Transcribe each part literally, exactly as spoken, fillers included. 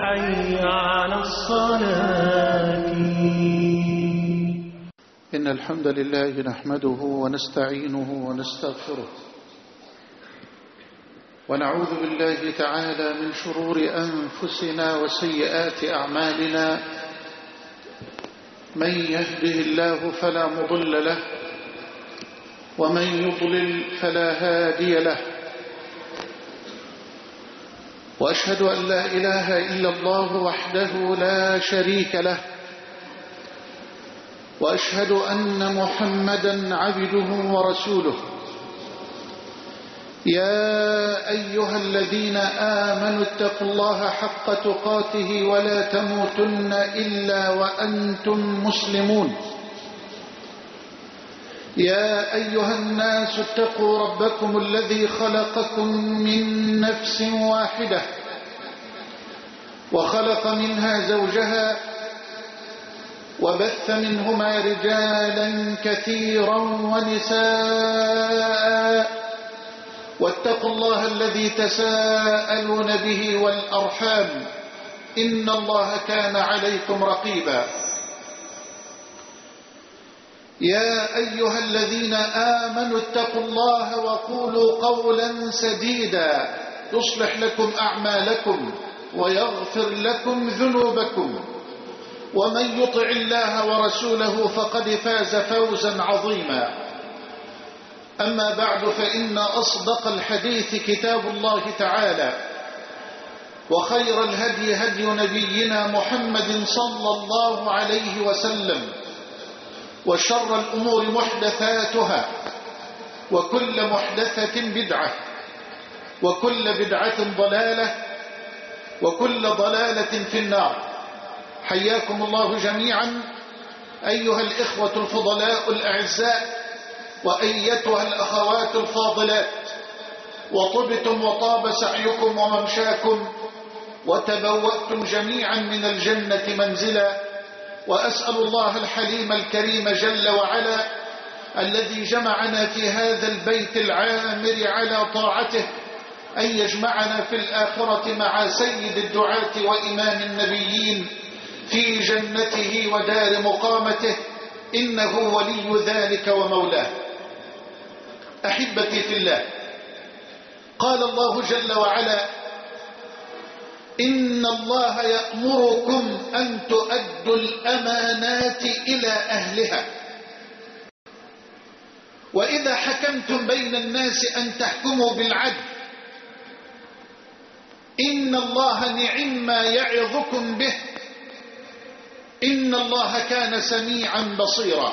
حي على الصلاة. إن الحمد لله نحمده ونستعينه ونستغفره ونعوذ بالله تعالى من شرور أنفسنا وسيئات أعمالنا. من يهده الله فلا مضل له ومن يضلل فلا هادي له، وأشهد أن لا إله إلا الله وحده لا شريك له، وأشهد أن محمدا عبده ورسوله. يا أيها الذين آمنوا اتقوا الله حق تقاته ولا تموتن إلا وأنتم مسلمون. يا أيها الناس اتقوا ربكم الذي خلقكم من نفس واحدة وخلق منها زوجها وبث منهما رجالا كثيرا ونساء، واتقوا الله الذي تساءلون به والأرحام إن الله كان عليكم رقيبا. يا أيها الذين آمنوا اتقوا الله وقولوا قولا سديدا يصلح لكم أعمالكم ويغفر لكم ذنوبكم، ومن يطع الله ورسوله فقد فاز فوزا عظيما. أما بعد، فإن أصدق الحديث كتاب الله تعالى، وخير الهدي هدي نبينا محمد صلى الله عليه وسلم، وشر الأمور محدثاتها، وكل محدثة بدعة، وكل بدعة ضلالة، وكل ضلالة في النار. حياكم الله جميعا أيها الإخوة الفضلاء الأعزاء، وأيتها الأخوات الفاضلات، وطبتم وطاب سعيكم وممشاكم، وتبوأتم جميعا من الجنة منزلا. وأسأل الله الحليم الكريم جل وعلا الذي جمعنا في هذا البيت العامر على طاعته أن يجمعنا في الآخرة مع سيد الدعاة وإمام النبيين في جنته ودار مقامته، إنه ولي ذلك ومولاه. أحبتي في الله، قال الله جل وعلا: إن الله يأمركم أن تؤدوا الأمانات إلى أهلها، وإذا حكمتم بين الناس أن تحكموا بالعدل، إن الله نعم ما يعظكم به، إن الله كان سميعا بصيرا.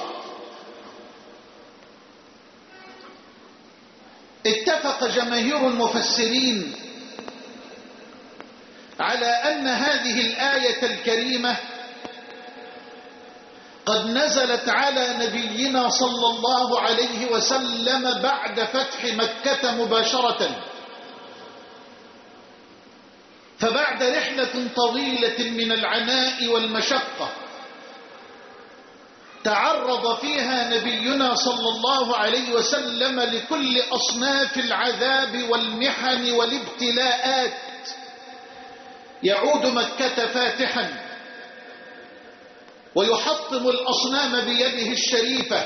اتفق جماهير المفسرين على أن هذه الآية الكريمة قد نزلت على نبينا صلى الله عليه وسلم بعد فتح مكة مباشرة، فبعد رحلة طويلة من العناء والمشقة تعرض فيها نبينا صلى الله عليه وسلم لكل أصناف العذاب والمحن والابتلاءات. يعود مكة فاتحا ويحطم الأصنام بيده الشريفة،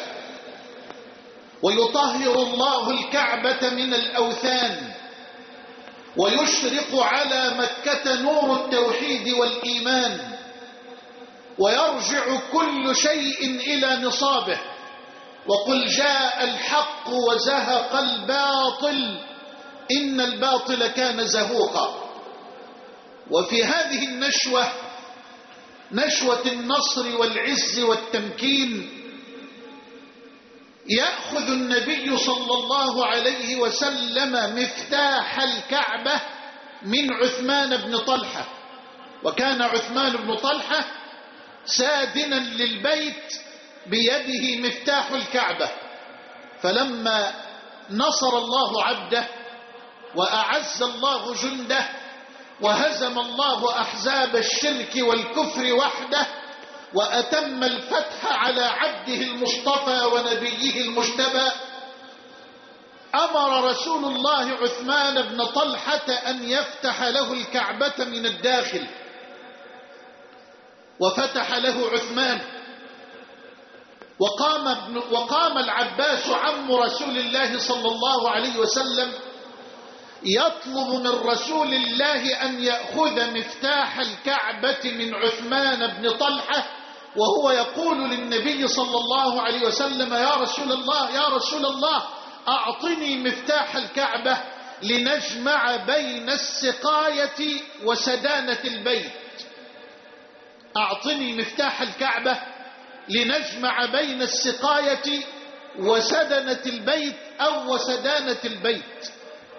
ويطهر الله الكعبة من الأوثان، ويشرق على مكة نور التوحيد والإيمان، ويرجع كل شيء إلى نصابه. وقل جاء الحق وزهق الباطل إن الباطل كان زهوقا. وفي هذه النشوة، نشوة النصر والعز والتمكين، يأخذ النبي صلى الله عليه وسلم مفتاح الكعبة من عثمان بن طلحة، وكان عثمان بن طلحة سادنا للبيت بيده مفتاح الكعبة. فلما نصر الله عبده وأعز الله جنده وهزم الله أحزاب الشرك والكفر وحده، وأتم الفتح على عبده المصطفى ونبيه المجتبى، أمر رسول الله عثمان بن طلحة أن يفتح له الكعبة من الداخل، وفتح له عثمان. وقام, ابن وقام العباس عم رسول الله صلى الله عليه وسلم يطلب من رسول الله أن يأخذ مفتاح الكعبة من عثمان بن طلحة، وهو يقول للنبي صلى الله عليه وسلم: يا رسول الله يا رسول الله أعطني مفتاح الكعبة لنجمع بين السقاية وسدانة البيت. أعطني مفتاح الكعبة لنجمع بين السقاية وسدنة البيت أو وسدانة البيت.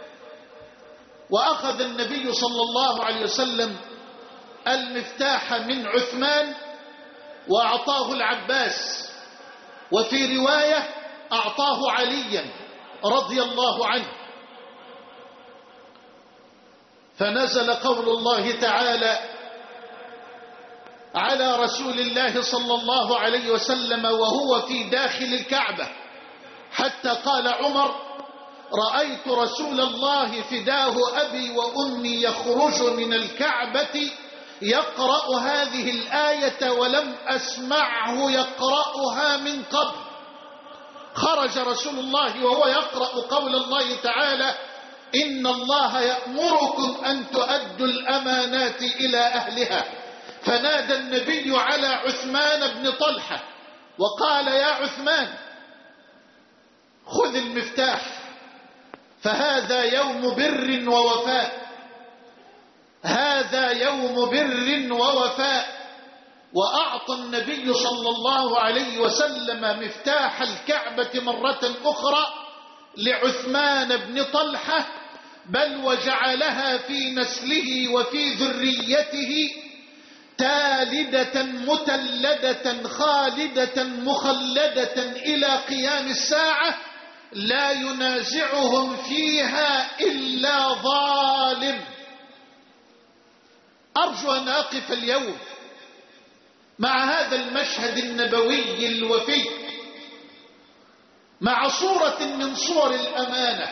وأخذ النبي صلى الله عليه وسلم المفتاح من عثمان وأعطاه العباس، وفي رواية أعطاه عليا رضي الله عنه. فنزل قول الله تعالى على رسول الله صلى الله عليه وسلم وهو في داخل الكعبة، حتى قال عمر: رأيت رسول الله فداه أبي وأمي يخرج من الكعبة يقرأ هذه الآية ولم أسمعه يقرأها من قبل. خرج رسول الله وهو يقرأ قول الله تعالى: إن الله يأمركم أن تؤدوا الأمانات إلى أهلها. فنادى النبي على عثمان بن طلحة وقال: يا عثمان خذ المفتاح، فهذا يوم بر ووفاء، هذا يوم بر ووفاء. وأعطى النبي صلى الله عليه وسلم مفتاح الكعبة مرة أخرى لعثمان بن طلحة، بل وجعلها في نسله وفي ذريته تالدة متلدة خالدة مخلدة إلى قيام الساعة، لا ينازعهم فيها إلا ظالم. أرجو أن أقف اليوم مع هذا المشهد النبوي الوفي، مع صورة من صور الأمانة.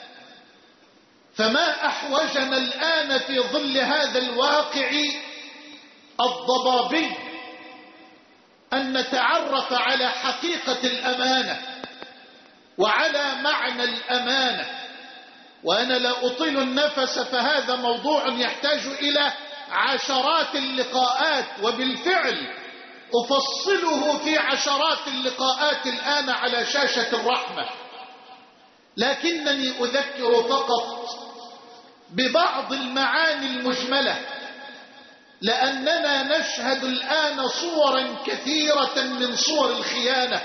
فما أحوجنا الآن في ظل هذا الواقع الضبابي أن نتعرف على حقيقة الأمانة وعلى معنى الأمانة. وأنا لا أطيل النفس، فهذا موضوع يحتاج إلى عشرات اللقاءات، وبالفعل أفصله في عشرات اللقاءات الآن على شاشة الرحمة، لكنني أذكر فقط ببعض المعاني المجملة، لأننا نشهد الآن صورا كثيرة من صور الخيانة،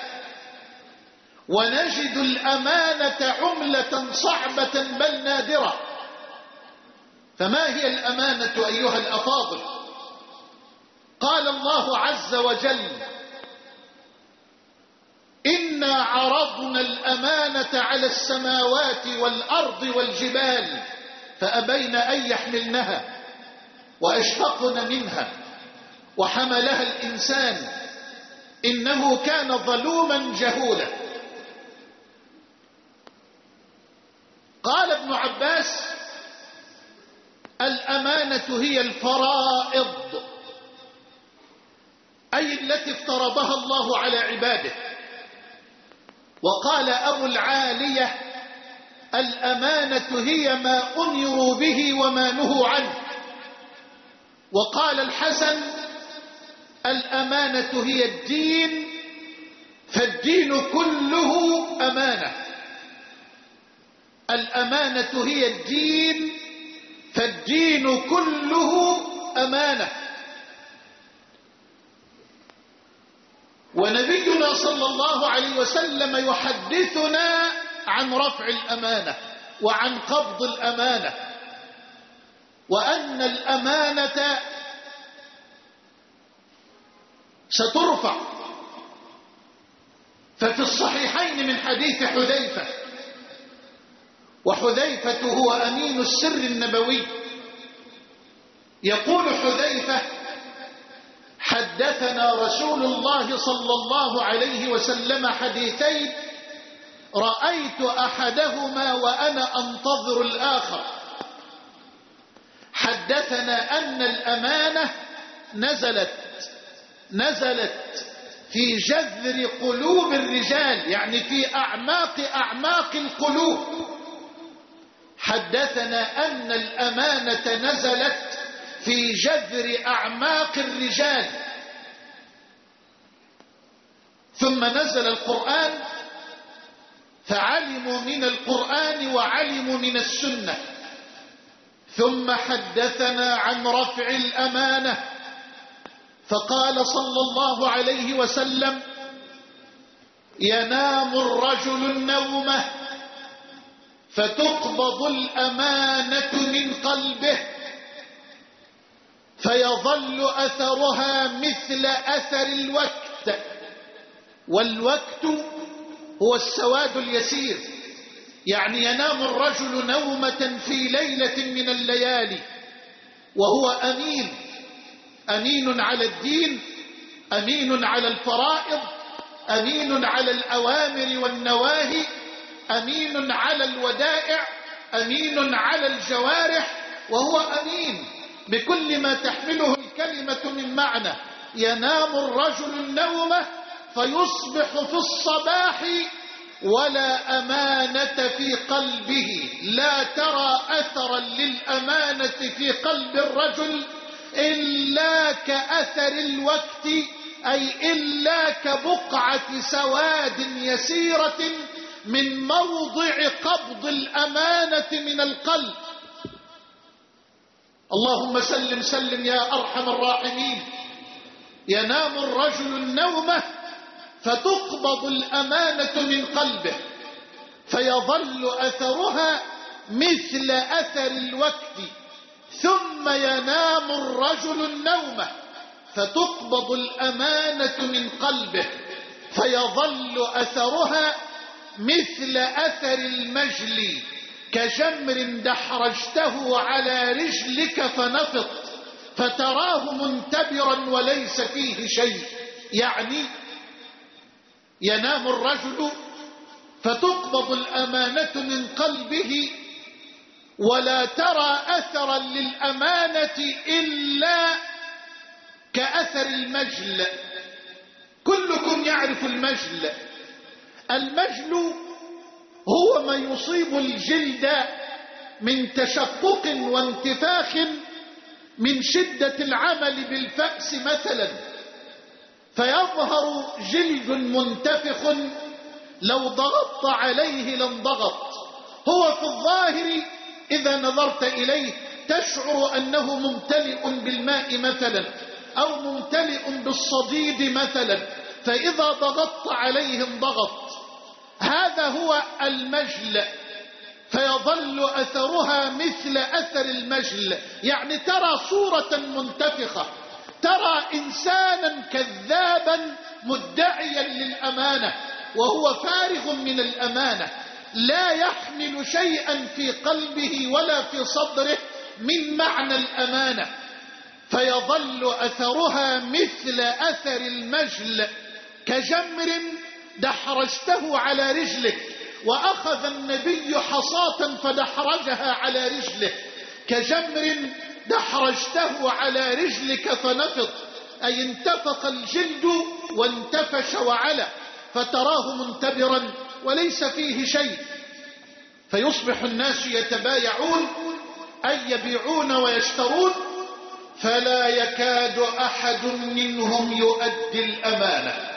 ونجد الأمانة عملة صعبة بل نادرة. فما هي الأمانة أيها الأفاضل؟ قال الله عز وجل: إنا عرضنا الأمانة على السماوات والأرض والجبال فأبين أن يحملنها وأشفقن منها وحملها الإنسان إنه كان ظلوما جهولا. قال ابن عباس: الأمانة هي الفرائض، أي التي افترضها الله على عباده. وقال أبو العالية: الأمانة هي ما أمروا به وما نهوا عنه. وقال الحسن: الأمانة هي الدين، فالدين كله أمانة. الأمانة هي الدين، فالدين كله أمانة. ونبينا صلى الله عليه وسلم يحدثنا عن رفع الأمانة وعن قبض الأمانة، وأن الأمانة سترفع. ففي الصحيحين من حديث حذيفة، وحذيفة هو أمين السر النبوي، يقول حذيفة: حدثنا رسول الله صلى الله عليه وسلم حديثين رأيت أحدهما وأنا أنتظر الآخر. حدثنا أن الأمانة نزلت نزلت في جذر قلوب الرجال، يعني في أعماق أعماق القلوب. حدثنا أن الأمانة نزلت في جذر أعماق الرجال. ثم نزل القرآن فعلموا من القرآن وعلموا من السنة. ثم حدثنا عن رفع الأمانة فقال صلى الله عليه وسلم: ينام الرجل النومة فتقبض الأمانة من قلبه فيظل أثرها مثل أثر الوقت. والوقت هو السواد اليسير، يعني ينام الرجل نومة في ليلة من الليالي وهو أمين، أمين على الدين، أمين على الفرائض، أمين على الأوامر والنواهي، أمين على الودائع، أمين على الجوارح، وهو أمين بكل ما تحمله الكلمة من معنى. ينام الرجل النومة فيصبح في الصباح ولا أمانة في قلبه، لا ترى أثرا للأمانة في قلب الرجل إلا كأثر الوقت، أي إلا كبقعة سواد يسيرة من موضع قبض الأمانة من القلب. اللهم سلم سلم يا أرحم الراحمين. ينام الرجل النومة فتقبض الأمانة من قلبه فيظل أثرها مثل أثر الوقت. ثم ينام الرجل النومة فتقبض الأمانة من قلبه فيظل أثرها مثل أثر المجل، كجمر دحرجته على رجلك فنفط فتراه منتبرا وليس فيه شيء. يعني ينام الرجل فتقبض الأمانة من قلبه ولا ترى أثرا للأمانة إلا كأثر المجل. كلكم يعرف المجل. المجل هو ما يصيب الجلد من تشقق وانتفاخ من شدة العمل بالفأس مثلا، فيظهر جلد منتفخ لو ضغطت عليه لانضغط. هو في الظاهر إذا نظرت إليه تشعر أنه ممتلئ بالماء مثلا أو ممتلئ بالصديد مثلا، فإذا ضغطت عليه انضغط. هذا هو المجل، فيظل أثرها مثل أثر المجل، يعني ترى صورة منتفخة، ترى إنسانا كذابا مدعيا للأمانة وهو فارغ من الأمانة، لا يحمل شيئا في قلبه ولا في صدره من معنى الأمانة، فيظل أثرها مثل أثر المجل كجمر دحرجته على رجلك. وأخذ النبي حصاة فدحرجها على رجله، كجمر دحرجته على رجلك فنفض، أي انتفق الجلد وانتفش وعلى، فتراه منتبرا وليس فيه شيء. فيصبح الناس يتبايعون أي يبيعون ويشترون، فلا يكاد أحد منهم يؤدي الأمانة.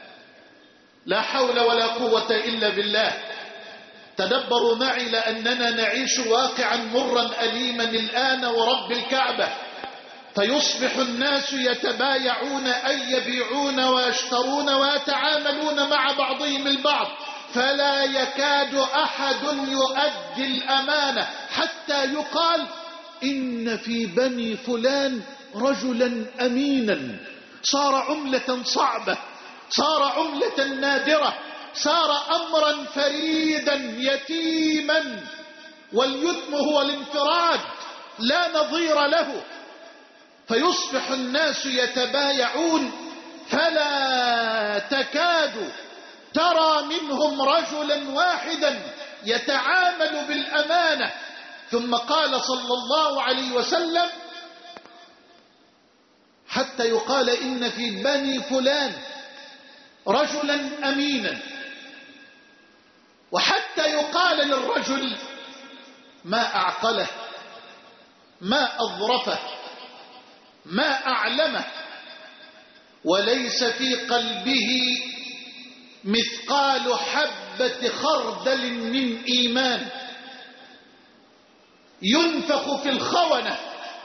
لا حول ولا قوة إلا بالله. تدبروا معي لأننا نعيش واقعا مرا أليما الآن ورب الكعبة. فيصبح الناس يتبايعون أي يبيعون ويشترون ويتعاملون مع بعضهم البعض، فلا يكاد أحد يؤدي الأمانة، حتى يقال إن في بني فلان رجلا أمينا، صار عملة صعبة، صار عملة نادرة، صار أمرا فريدا يتيما، واليتم هو الانفراد لا نظير له. فيصبح الناس يتبايعون فلا تكاد ترى منهم رجلا واحدا يتعامل بالأمانة. ثم قال صلى الله عليه وسلم: حتى حتى يقال إن في بني فلان رجلا أمينا، وحتى يقال للرجل ما أعقله، ما أظرفه، ما أعلمه، وليس في قلبه مثقال حبة خردل من إيمان، ينفخ في الخونة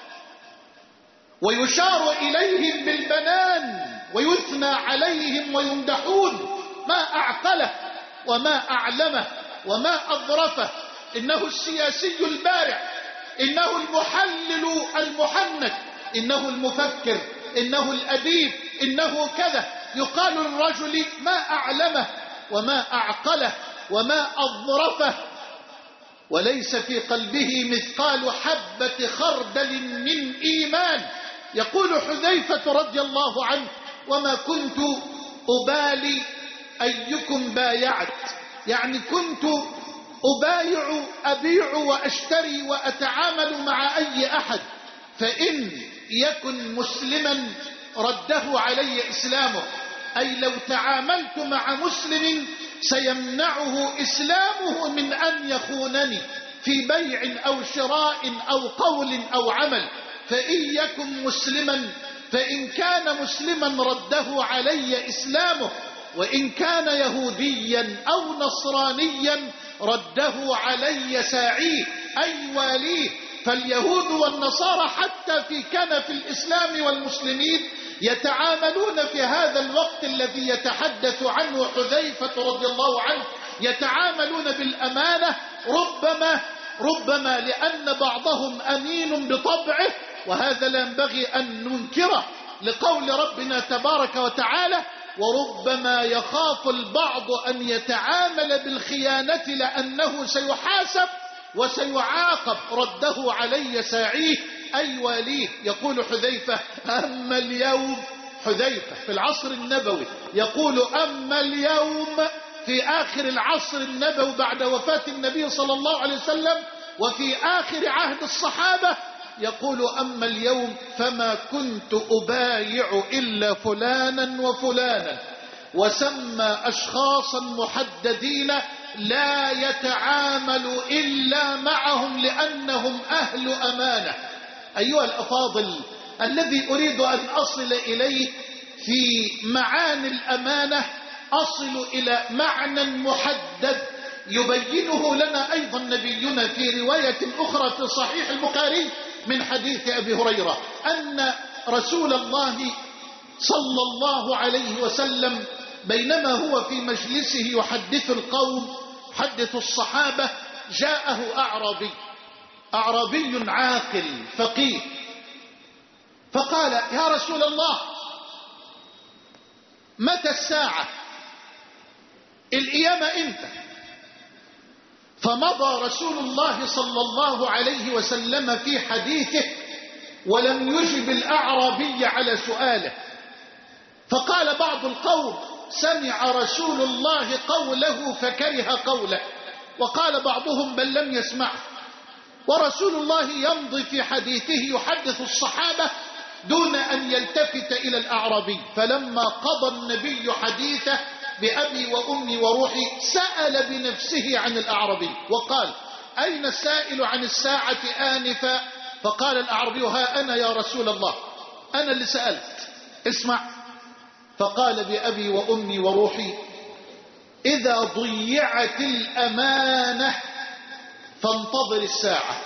ويشار إليهم بالبنان ويثنى عليهم ويمدحون، ما أعقله وما أعلمه وما أظرفه. إنه السياسي البارع، إنه المحلل المحنك، إنه المفكر، إنه الأديب، إنه كذا. يقال للرجل ما أعلمه وما أعقله وما أظرفه، وليس في قلبه مثقال حبة خردل من إيمان. يقول حذيفة رضي الله عنه: وما كنت أبالي أيكم بايعت، يعني كنت أبايع أبيع وأشتري وأتعامل مع أي أحد، فإن يكن مسلما رده علي إسلامه، أي لو تعاملت مع مسلم سيمنعه إسلامه من أن يخونني في بيع أو شراء أو قول أو عمل. فإن يكن مسلما، فإن كان مسلما رده علي إسلامه، وإن كان يهوديا أو نصرانيا رده علي ساعيه أي واليه. فاليهود والنصارى حتى في كنف الإسلام والمسلمين يتعاملون في هذا الوقت الذي يتحدث عنه حذيفة رضي الله عنه، يتعاملون بالأمانة، ربما ربما لأن بعضهم أمين بطبعه، وهذا لا ينبغي أن ننكره لقول ربنا تبارك وتعالى: وربما يخاف البعض أن يتعامل بالخيانة لأنه سيحاسب وسيعاقب، رده علي ساعيه أي واليه. يقول حذيفة: أما اليوم، حذيفة في العصر النبوي يقول: أما اليوم في آخر العصر النبوي بعد وفاة النبي صلى الله عليه وسلم وفي آخر عهد الصحابة، يقول: أما اليوم فما كنت أبايع إلا فلانا وفلانا، وسمى أشخاصا محددين لا يتعامل إلا معهم لأنهم أهل أمانة. أيها الأفاضل، الذي أريد أن أصل إليه في معاني الأمانة، أصل إلى معنى محدد يبينه لنا أيضا نبينا في رواية أخرى في صحيح البخاري من حديث أبي هريرة أن رسول الله صلى الله عليه وسلم بينما هو في مجلسه يحدث القوم، يحدث الصحابة، جاءه أعرابي أعرابي عاقل فقيه، فقال: يا رسول الله، متى الساعة؟ القيامة إمتى؟ فمضى رسول الله صلى الله عليه وسلم في حديثه ولم يجب الأعرابي على سؤاله. فقال بعض القوم: سمع رسول الله قوله فكره قوله، وقال بعضهم: بل لم يسمعه. ورسول الله يمضي في حديثه يحدث الصحابة دون أن يلتفت إلى الأعرابي. فلما قضى النبي حديثه بأبي وأمي وروحي سأل بنفسه عن الأعرابي وقال: أين السائل عن الساعة آنفا؟ فقال الأعرابي: ها أنا يا رسول الله، أنا اللي سألت. اسمع، فقال: بأبي وأمي وروحي، إذا ضيعت الأمانة فانتظر الساعة.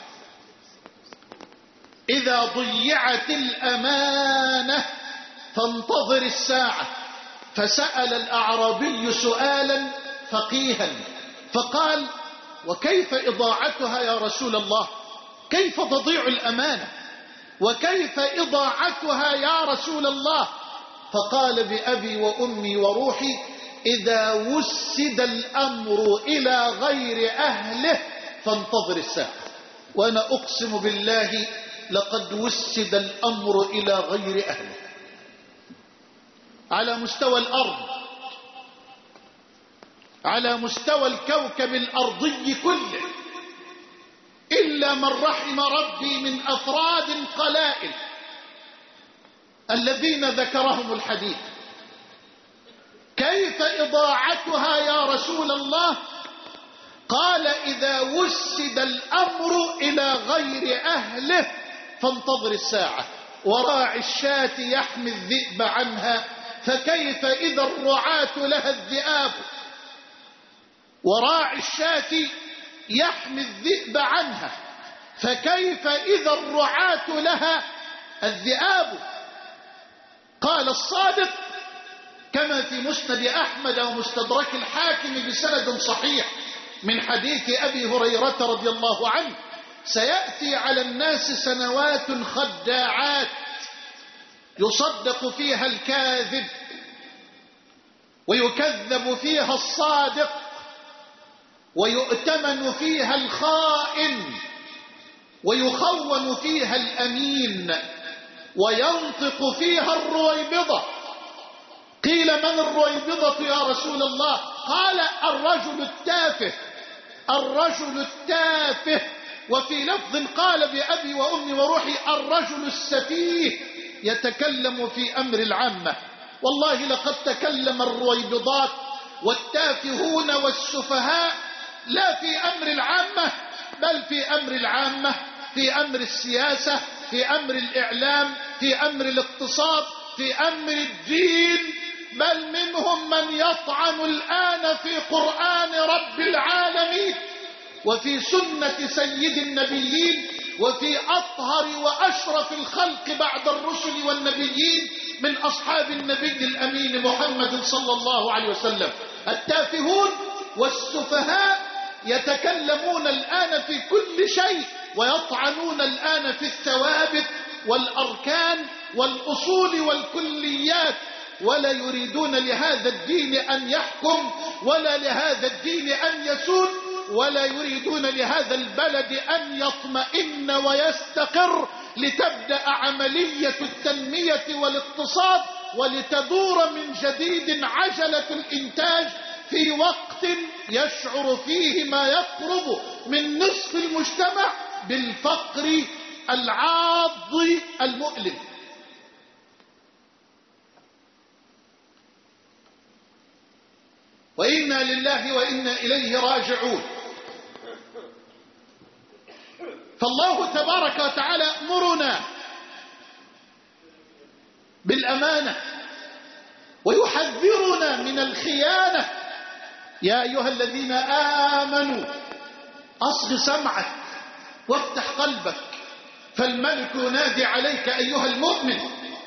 إذا ضيعت الأمانة فانتظر الساعة. فسأل الأعرابي سؤالا فقيها فقال: وكيف إضاعتها يا رسول الله؟ كيف تضيع الأمانة؟ وكيف إضاعتها يا رسول الله؟ فقال: بأبي وأمي وروحي، إذا وسد الأمر إلى غير أهله فانتظر الساعة. وأنا أقسم بالله لقد وسد الأمر إلى غير أهله على مستوى الأرض، على مستوى الكوكب الأرضي كله، إلا من رحم ربي من أفراد قلائل. الذين ذكرهم الحديث. كيف إضاعتها يا رسول الله؟ قال إذا وسد الأمر إلى غير أهله فانتظر الساعة. وراعي الشاة يحمي الذئب عنها فكيف إذا الرعاة لها الذئاب. وراعي الشاة يحمي الذئب عنها فكيف إذا الرعاة لها الذئاب. قال الصادق كما في مسند أحمد ومستدرك الحاكم بسند صحيح من حديث أبي هريرة رضي الله عنه: سيأتي على الناس سنوات خداعات يصدق فيها الكاذب ويكذب فيها الصادق ويؤتمن فيها الخائن ويخون فيها الأمين وينطق فيها الرويبضة. قيل من الرويبضة يا رسول الله؟ قال الرجل التافه. الرجل التافه. وفي لفظ قال بأبي وأمي وروحي الرجل السفيه يتكلم في أمر العامة. والله لقد تكلم الرويبضات والتافهون والسفهاء لا في أمر العامة بل في أمر العامة، في أمر السياسة، في أمر الإعلام، في أمر الاقتصاد، في أمر الدين. بل منهم من يطعن الآن في قرآن رب العالمين وفي سنة سيد النبيين وفي أطهر وأشرف الخلق بعد الرسل والنبيين من أصحاب النبي الأمين محمد صلى الله عليه وسلم. التافهون والسفهاء يتكلمون الآن في كل شيء ويطعنون الآن في الثوابت والأركان والأصول والكليات، ولا يريدون لهذا الدين أن يحكم ولا لهذا الدين أن يسود ولا يريدون لهذا البلد أن يطمئن ويستقر لتبدأ عملية التنمية والاقتصاد ولتدور من جديد عجلة الإنتاج في وقت يشعر فيه ما يقرب من نصف المجتمع بالفقر العاض المؤلم. وإنا لله وإنا إليه راجعون. فالله تبارك وتعالى أمرنا بالأمانة ويحذرنا من الخيانة. يا أيها الذين آمنوا أصغ سمعك وافتح قلبك فالملك ينادي عليك أيها المؤمن.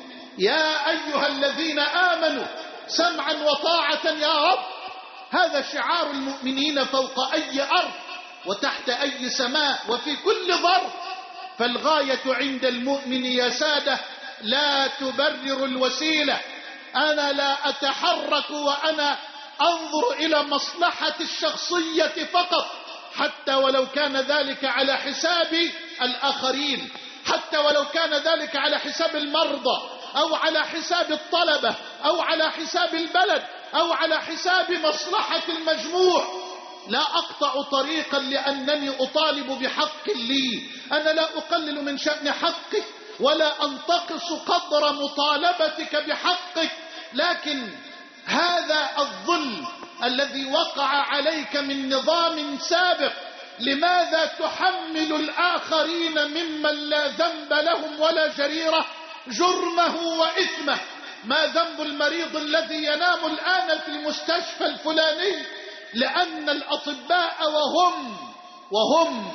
يا أيها الذين آمنوا سمعا وطاعة يا رب. هذا شعار المؤمنين فوق أي أرض وتحت أي سماء وفي كل ظرف. فالغاية عند المؤمن يا سادة لا تبرر الوسيلة. أنا لا أتحرك وأنا أنظر إلى مصلحة الشخصية فقط، حتى ولو كان ذلك على حساب الآخرين، حتى ولو كان ذلك على حساب المرضى أو على حساب الطلبة أو على حساب البلد أو على حساب مصلحة المجموع. لا أقطع طريقا لأنني أطالب بحق لي. أنا لا أقلل من شأن حقك ولا أنتقص قدر مطالبتك بحقك، لكن هذا الظلم الذي وقع عليك من نظام سابق لماذا تحمل الآخرين ممن لا ذنب لهم ولا جريرة جرمه وإثمه؟ ما ذنب المريض الذي ينام الآن في المستشفى الفلاني لأن الأطباء وهم وهم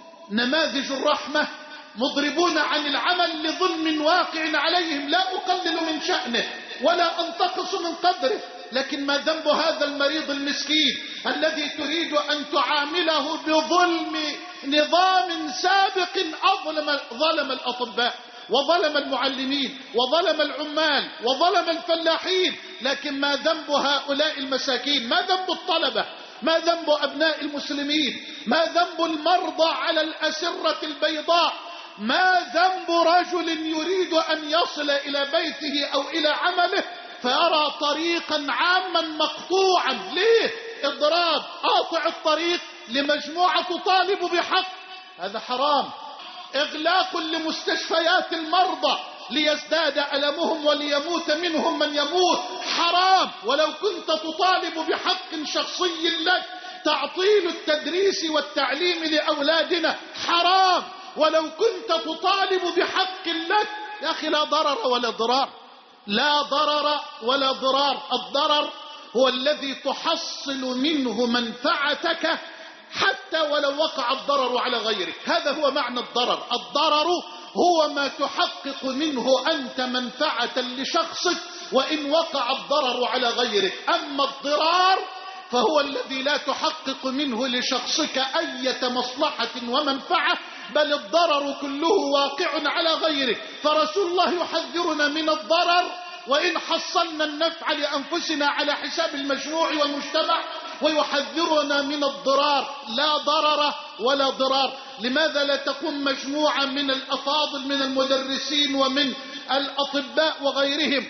نماذج الرحمة مضربون عن العمل لظلم واقع عليهم؟ لا أقلل من شأنه ولا أنتقص من قدره، لكن ما ذنب هذا المريض المسكين الذي تريد أن تعامله بظلم نظام سابق أظلم ظلم الأطباء وظلم المعلمين وظلم العمال وظلم الفلاحين؟ لكن ما ذنب هؤلاء المساكين؟ ما ذنب الطلبة؟ ما ذنب أبناء المسلمين؟ ما ذنب المرضى على الأسرة البيضاء؟ ما ذنب رجل يريد أن يصل إلى بيته أو إلى عمله فيرى طريقا عاما مقطوعا؟ ليه؟ إضراب، قاطع الطريق لمجموعة تطالب بحق، هذا حرام. إغلاق لمستشفيات المرضى ليزداد ألمهم وليموت منهم من يموت. حرام. ولو كنت تطالب بحق شخصي لك تعطيل التدريس والتعليم لأولادنا، حرام. ولو كنت تطالب بحق لك يا أخي لا ضرر ولا ضرار، لا ضرر ولا ضرار. الضرر هو الذي تحصل منه منفعتك حتى ولو وقع الضرر على غيرك، هذا هو معنى الضرر. الضرر هو ما تحقق منه أنت منفعة لشخصك وإن وقع الضرر على غيرك. أما الضرار فهو الذي لا تحقق منه لشخصك أية مصلحة ومنفعة، بل الضرر كله واقع على غيرك. فرسول الله يحذرنا من الضرر وإن حصلنا النفع لأنفسنا على حساب المجموع والمجتمع، ويحذرنا من الضرار، لا ضرر ولا ضرار. لماذا لا تقوم مجموعة من الأفاضل من المدرسين ومن الأطباء وغيرهم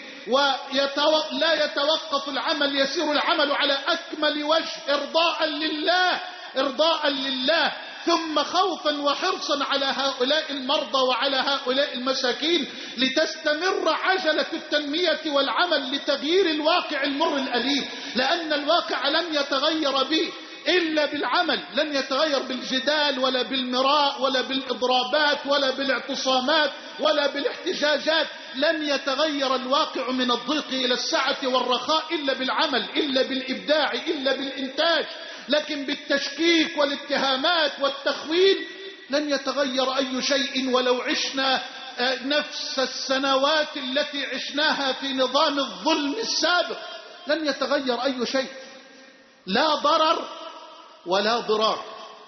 ولا يتوقف العمل، يسير العمل على أكمل وجه إرضاء لله، إرضاء لله، ثم خوفا وحرصا على هؤلاء المرضى وعلى هؤلاء المساكين لتستمر عجلة التنمية والعمل لتغيير الواقع المر الأليم. لأن الواقع لن يتغير به إلا بالعمل، لن يتغير بالجدال ولا بالمراء ولا بالإضرابات ولا بالاعتصامات ولا بالاحتجاجات. لن يتغير الواقع من الضيق إلى السعة والرخاء إلا بالعمل، إلا بالإبداع، إلا بالإنتاج. لكن بالتشكيك والاتهامات والتخوين لن يتغير أي شيء ولو عشنا نفس السنوات التي عشناها في نظام الظلم السابق، لن يتغير أي شيء. لا ضرر ولا ضرار.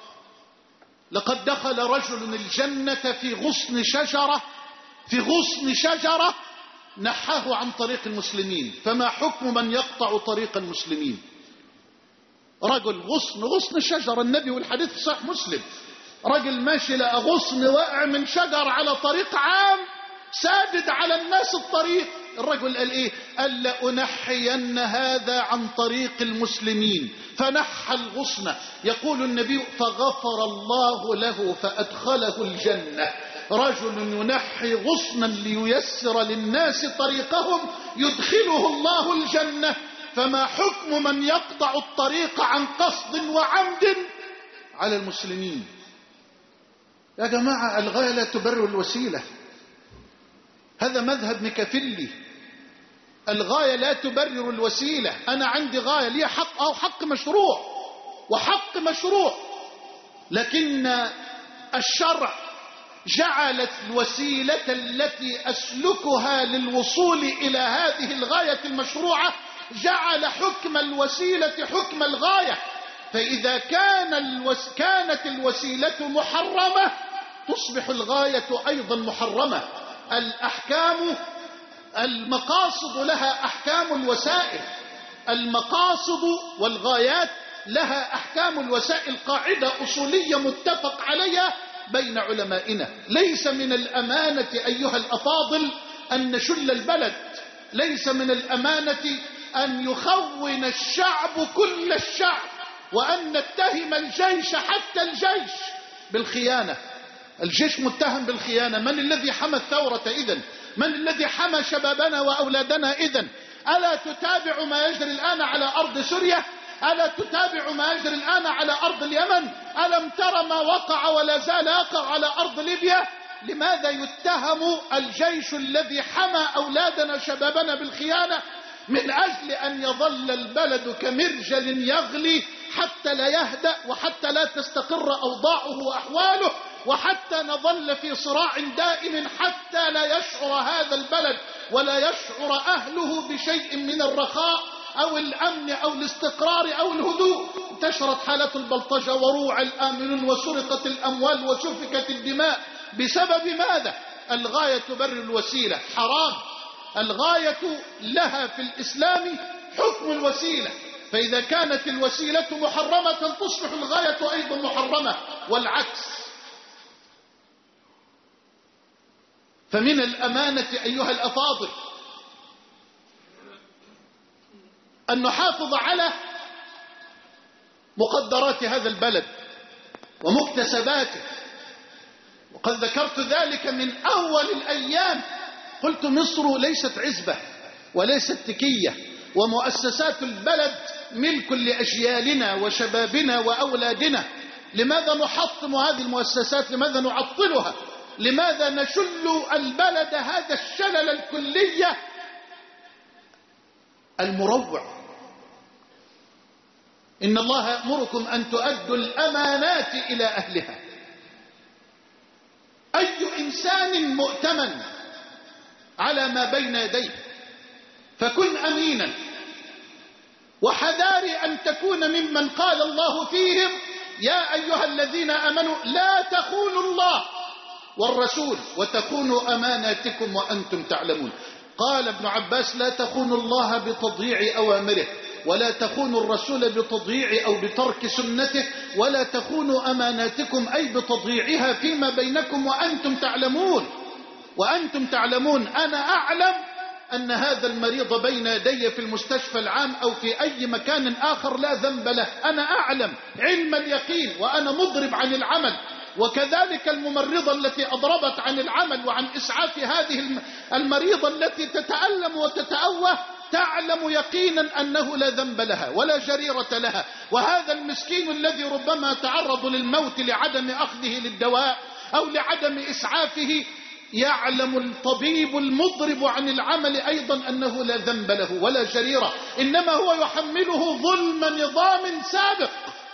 لقد دخل رجل الجنة في غصن شجرة، في غصن شجرة نحاه عن طريق المسلمين. فما حكم من يقطع طريق المسلمين؟ رجل غصن، غصن الشجرة، النبي والحديث في صحيح مسلم، رجل ماشي لقى غصن واقع من شجر على طريق عام سادد على الناس الطريق. الرجل قال ايه؟ قال لأنحين هذا عن طريق المسلمين، فنحى الغصن. يقول النبي فغفر الله له فأدخله الجنة. رجل ينحي غصنا لييسر للناس طريقهم يدخله الله الجنة. فما حكم من يقطع الطريق عن قصد وعمد على المسلمين؟ يا جماعة الغاية لا تبرر الوسيلة، هذا مذهب ميكافيلي. الغاية لا تبرر الوسيلة. أنا عندي غاية لي حق أو حق مشروع وحق مشروع، لكن الشرع جعلت الوسيلة التي أسلكها للوصول إلى هذه الغاية المشروعة جعل حكم الوسيلة حكم الغاية. فإذا كان الوس... كانت الوسيلة محرمة تصبح الغاية أيضا محرمة. الأحكام المقاصد لها أحكام الوسائل، المقاصد والغايات لها أحكام الوسائل، قاعدة أصولية متفق عليها بين علمائنا. ليس من الأمانة أيها الأفاضل أن نشل البلد، ليس من الأمانة أن يخون الشعب كل الشعب، وأن نتهم الجيش حتى الجيش بالخيانة. الجيش متهم بالخيانة. من الذي حمى الثورة إذن؟ من الذي حمى شبابنا وأولادنا إذن؟ ألا تتابع ما يجري الآن على أرض سوريا؟ ألا تتابع ما يجري الآن على أرض اليمن؟ ألم ترى ما وقع ولا زال يقع على أرض ليبيا؟ لماذا يتهم الجيش الذي حمى أولادنا شبابنا بالخيانة؟ من أجل أن يظل البلد كمرجل يغلي حتى لا يهدأ وحتى لا تستقر أوضاعه وأحواله، وحتى نظل في صراع دائم حتى لا يشعر هذا البلد ولا يشعر أهله بشيء من الرخاء أو الأمن أو الاستقرار أو الهدوء. انتشرت حالة البلطجة وروع الآمنون وسرقت الأموال وسفكت الدماء. بسبب ماذا؟ الغاية تبرر الوسيلة. حرام. الغاية لها في الإسلام حكم الوسيلة، فإذا كانت الوسيلة محرمة تصبح الغاية أيضا محرمة والعكس. فمن الأمانة أيها الأفاضل أن نحافظ على مقدرات هذا البلد ومكتسباته. وقد ذكرت ذلك من أول الأيام قلت مصر ليست عزبة وليست تكية، ومؤسسات البلد ملك لأجيالنا وشبابنا وأولادنا. لماذا نحطم هذه المؤسسات؟ لماذا نعطلها؟ لماذا نشل البلد هذا الشلل الكلية المروع؟ إن الله يأمركم أن تؤدوا الأمانات إلى أهلها. أي إنسان مؤتمن على ما بين يديه، فكن أمينا، وحذار أن تكون ممن قال الله فيهم يا أيها الذين آمنوا لا تخونوا الله والرسول وتخونوا أماناتكم وأنتم تعلمون. قال ابن عباس لا تخونوا الله بتضييع أوامره، ولا تخونوا الرسول بتضييع أو بترك سنته، ولا تخونوا أماناتكم أي بتضييعها فيما بينكم وأنتم تعلمون. وأنتم تعلمون، أنا أعلم أن هذا المريض بين يدي في المستشفى العام أو في أي مكان آخر لا ذنب له، أنا أعلم علم اليقين وأنا مضرب عن العمل. وكذلك الممرضة التي أضربت عن العمل وعن إسعاف هذه المريضة التي تتألم وتتأوه تعلم يقينا أنه لا ذنب لها ولا جريرة لها. وهذا المسكين الذي ربما تعرض للموت لعدم أخذه للدواء أو لعدم إسعافه يعلم الطبيب المضرب عن العمل أيضا أنه لا ذنب له ولا جريرة، إنما هو يحمله ظلم نظام سابق،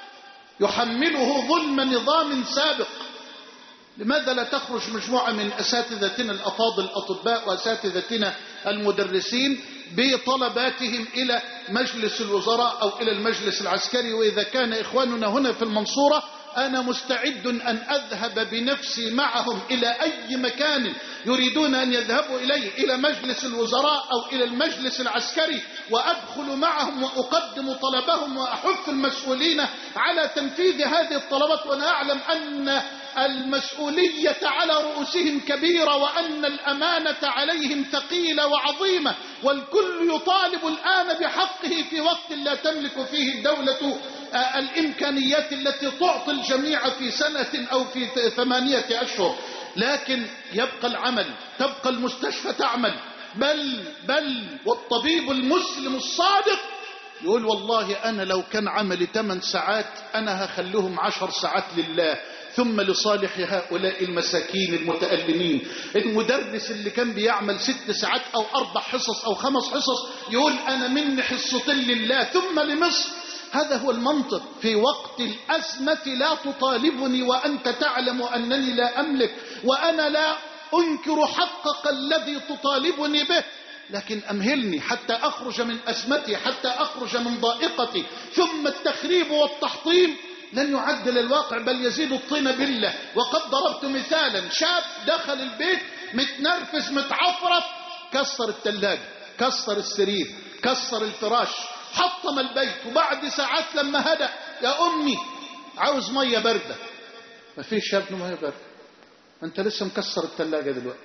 يحمله ظلم نظام سابق. لماذا لا تخرج مجموعة من أساتذتنا الأفاضل الأطباء وأساتذتنا المدرسين بطلباتهم إلى مجلس الوزراء أو إلى المجلس العسكري؟ وإذا كان إخواننا هنا في المنصورة أنا مستعد أن أذهب بنفسي معهم إلى أي مكان يريدون أن يذهبوا إليه، إلى مجلس الوزراء أو إلى المجلس العسكري، وأدخل معهم وأقدم طلبهم وأحث المسؤولين على تنفيذ هذه الطلبات. وأنا أعلم أن المسؤولية على رؤوسهم كبيرة وأن الأمانة عليهم ثقيلة وعظيمة، والكل يطالب الآن بحقه في وقت لا تملك فيه الدولة الإمكانيات التي تعطي الجميع في سنة أو في ثمانية أشهر. لكن يبقى العمل، تبقى المستشفى تعمل، بل بل والطبيب المسلم الصادق يقول والله أنا لو كان عملي ثمان ساعات أنا هخليهم عشر ساعات لله ثم لصالح هؤلاء المساكين المتألمين. المدرس اللي كان بيعمل ست ساعات أو أربع حصص أو خمس حصص يقول أنا مني حصتين لله ثم لمصر. هذا هو المنطق. في وقت الأزمة لا تطالبني وأنت تعلم أنني لا أملك، وأنا لا أنكر حقك الذي تطالبني به، لكن أمهلني حتى أخرج من أزمتي، حتى أخرج من ضائقتي. ثم التخريب والتحطيم لن يعدل الواقع بل يزيد الطين بالله. وقد ضربت مثالا، شاب دخل البيت متنرفز متعفرت، كسر الثلاجة، كسر السرير، كسر الفراش، حطم البيت، وبعد ساعات لما هدأ يا أمي عاوز مية باردة. ما فيش يا ابني مية باردة، ما انت لسه مكسر الثلاجة دلوقتي.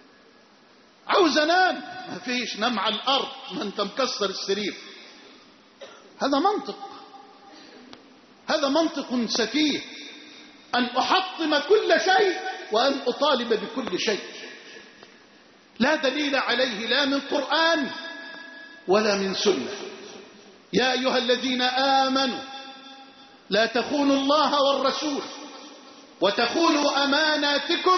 عاوز انام، ما فيش، نام على الأرض، ما انت مكسر السرير. هذا منطق، هذا منطق سفيه، أن أحطم كل شيء وأن أطالب بكل شيء لا دليل عليه لا من قرآن ولا من سنة. يا أيها الذين آمنوا لا تخونوا الله والرسول وتخونوا أماناتكم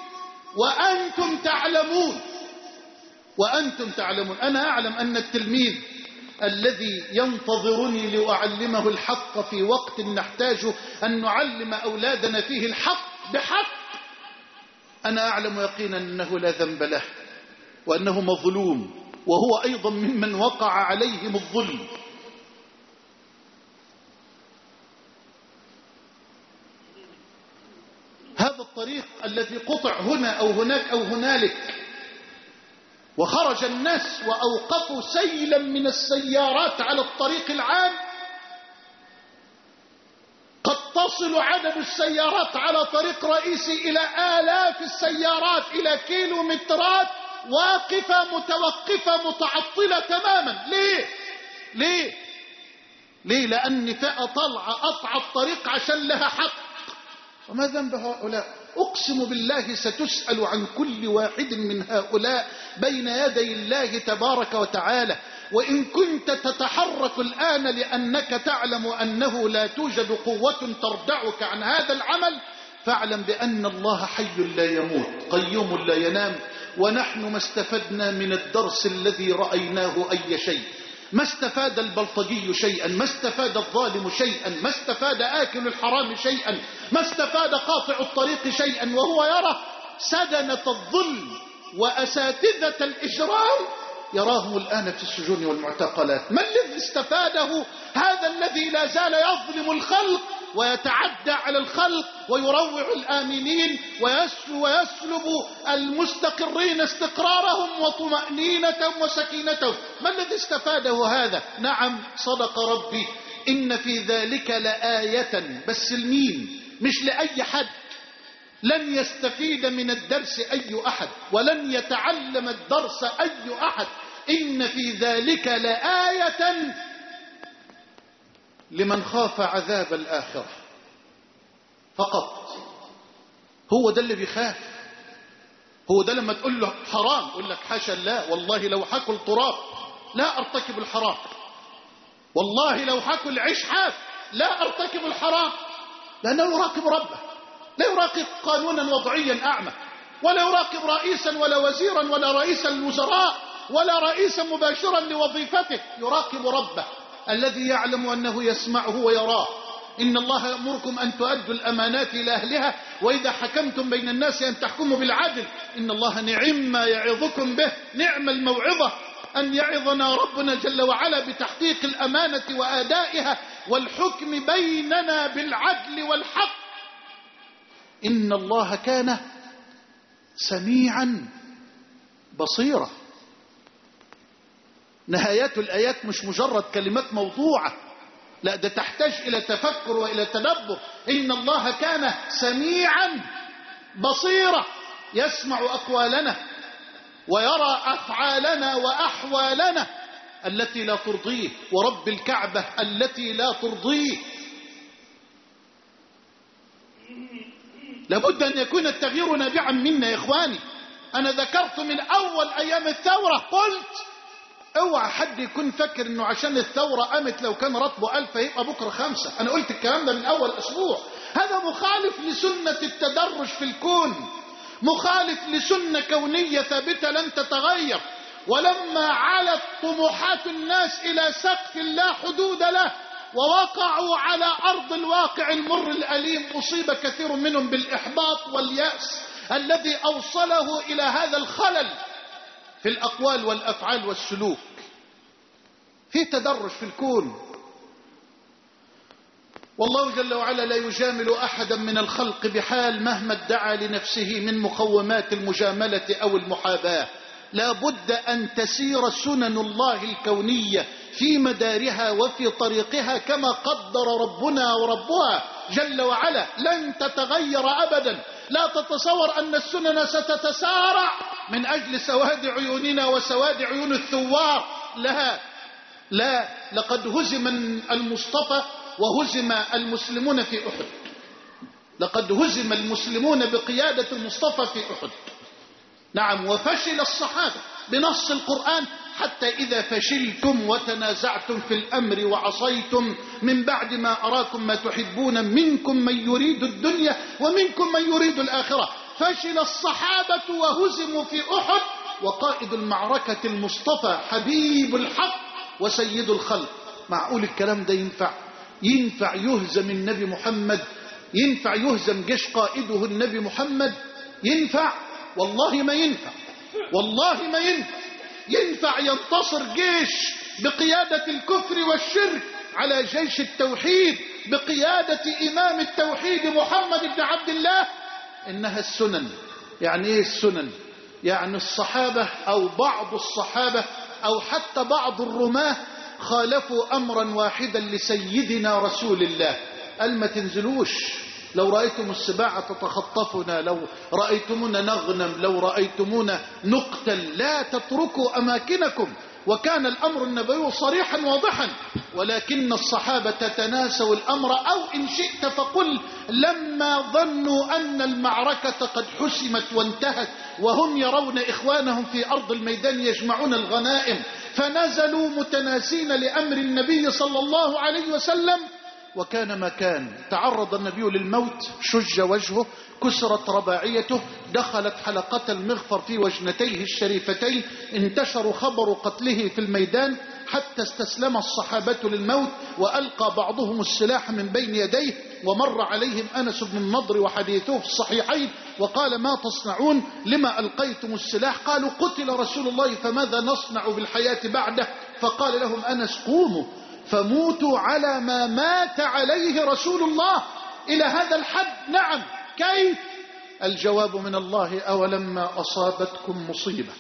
وأنتم تعلمون. وأنتم تعلمون. أنا أعلم أن التلميذ الذي ينتظرني لأعلمه الحق في وقت نحتاج أن نعلم أولادنا فيه الحق بحق، أنا أعلم يقينا أنه لا ذنب له وأنه مظلوم، وهو أيضا ممن وقع عليهم الظلم. هذا الطريق الذي قطع هنا أو هناك أو هنالك، وخرج الناس وأوقفوا سيلا من السيارات على الطريق العام، قد تصل عدد السيارات على طريق رئيسي إلى آلاف السيارات، إلى كيلومترات واقفة متوقفة متعطلة تماما. ليه؟ ليه؟ ليه؟ لأن فئة طلعة قطع الطريق عشان لها حق. وما ذنب هؤلاء؟ أقسم بالله ستسأل عن كل واحد من هؤلاء بين يدي الله تبارك وتعالى. وإن كنت تتحرك الآن لأنك تعلم أنه لا توجد قوة تردعك عن هذا العمل، فاعلم بأن الله حي لا يموت قيوم لا ينام. ونحن ما استفدنا من الدرس الذي رأيناه أي شيء. ما استفاد البلطجي شيئا، ما استفاد الظالم شيئا، ما استفاد آكل الحرام شيئا، ما استفاد قاطع الطريق شيئا، وهو يرى سدنة الظلم وأساتذة الإجرام يراهم الآن في السجون والمعتقلات. ما الذي استفاده هذا الذي لا زال يظلم الخلق ويتعدى على الخلق ويروع الآمنين ويسلب المستقرين استقرارهم وطمأنينتهم وسكينتهم؟ ما الذي استفاده هذا؟ نعم صدق ربي، إن في ذلك لآية، بس لمين؟ مش لأي حد. لن يستفيد من الدرس أي أحد، ولن يتعلم الدرس أي أحد. إن في ذلك لآية لمن خاف عذاب الآخرة فقط. هو ده اللي بيخاف. هو ده لما تقول له حرام يقول لك حاشا الله، والله لو حكوا التراب لا أرتكب الحرام، والله لو حكوا العيش حاف لا أرتكب الحرام، لأنه يراقب ربه، لا يراقب قانونا وضعيا أعمى، ولا يراقب رئيسا ولا وزيرا ولا رئيسا للوزراء ولا رئيسا مباشرا لوظيفته، يراقب ربه الذي يعلم أنه يسمعه ويراه. إن الله يأمركم أن تؤدوا الأمانات إلى أهلها وإذا حكمتم بين الناس أن تحكموا بالعدل إن الله نعم ما يعظكم به. نعم الموعظة أن يعظنا ربنا جل وعلا بتحقيق الأمانة وآدائها والحكم بيننا بالعدل والحق. إن الله كان سميعا بصيرا. نهايات الآيات مش مجرد كلمات موضوعة، لا ده تحتاج إلى تفكر وإلى تدبر. إن الله كان سميعا بصيرا، يسمع أقوالنا ويرى أفعالنا وأحوالنا التي لا ترضيه، ورب الكعبة التي لا ترضيه. لابد أن يكون التغيير نابعا منا يا إخواني. أنا ذكرت من أول أيام الثورة قلت اوعى حد يكون فكر انه عشان الثورة قامت لو كان راتبه ألف يبقى بكرة خمسة. انا قلت الكلام ده من اول اسبوع. هذا مخالف لسنة التدرج في الكون، مخالف لسنة كونية ثابتة لن تتغير. ولما علت طموحات الناس الى سقف لا حدود له ووقعوا على ارض الواقع المر الاليم، اصيب كثير منهم بالاحباط واليأس الذي اوصله الى هذا الخلل في الأقوال والأفعال والسلوك. في تدرج في الكون، والله جل وعلا لا يجامل أحدا من الخلق بحال مهما ادعى لنفسه من مقومات المجاملة أو المحاباة. لا بد أن تسير سنن الله الكونية في مدارها وفي طريقها كما قدر ربنا وربها جل وعلا، لن تتغير أبدا. لا تتصور أن السنن ستتسارع من أجل سواد عيوننا وسواد عيون الثوار، لا لا. لقد هزم المصطفى وهزم المسلمون في أحد، لقد هزم المسلمون بقيادة المصطفى في أحد. نعم، وفشل الصحابة بنص القرآن حتى إذا فشلتم وتنازعتم في الأمر وعصيتم من بعد ما أراكم ما تحبون منكم من يريد الدنيا ومنكم من يريد الآخرة. فشل الصحابة وهزموا في أحد، وقائد المعركة المصطفى حبيب الحق وسيد الخلق. معقول الكلام ده ينفع؟ ينفع يهزم النبي محمد؟ ينفع يهزم جيش قائده النبي محمد؟ ينفع؟ والله ما ينفع، والله ما ينفع. ينفع ينتصر جيش بقيادة الكفر والشرك على جيش التوحيد بقيادة إمام التوحيد محمد بن عبد الله؟ إنها السنن. يعني إيه السنن؟ يعني الصحابة أو بعض الصحابة أو حتى بعض الرماة خالفوا أمرا واحدا لسيدنا رسول الله، قال ما تنزلوش، لو رأيتم السباع تتخطفنا، لو رأيتمونا نغنم، لو رأيتمونا نقتل، لا تتركوا أماكنكم، وكان الأمر النبوي صريحا واضحا، ولكن الصحابة تناسوا الأمر، أو إن شئت فقل لما ظنوا أن المعركة قد حسمت وانتهت وهم يرون إخوانهم في أرض الميدان يجمعون الغنائم، فنزلوا متناسين لأمر النبي صلى الله عليه وسلم. وكان ما كان، تعرض النبي للموت، شج وجهه، كسرت رباعيته، دخلت حلقة المغفر في وجنتيه الشريفتين، انتشر خبر قتله في الميدان حتى استسلم الصحابة للموت، وألقى بعضهم السلاح من بين يديه، ومر عليهم أنس بن النضر وحديثه في الصحيحين وقال: ما تصنعون؟ لما ألقيتم السلاح؟ قالوا: قتل رسول الله فماذا نصنع بالحياة بعده؟ فقال لهم أنس: قوموا فموتوا على ما مات عليه رسول الله. إلى هذا الحد؟ نعم. كيف؟ الجواب من الله: أولما أصابتكم مصيبة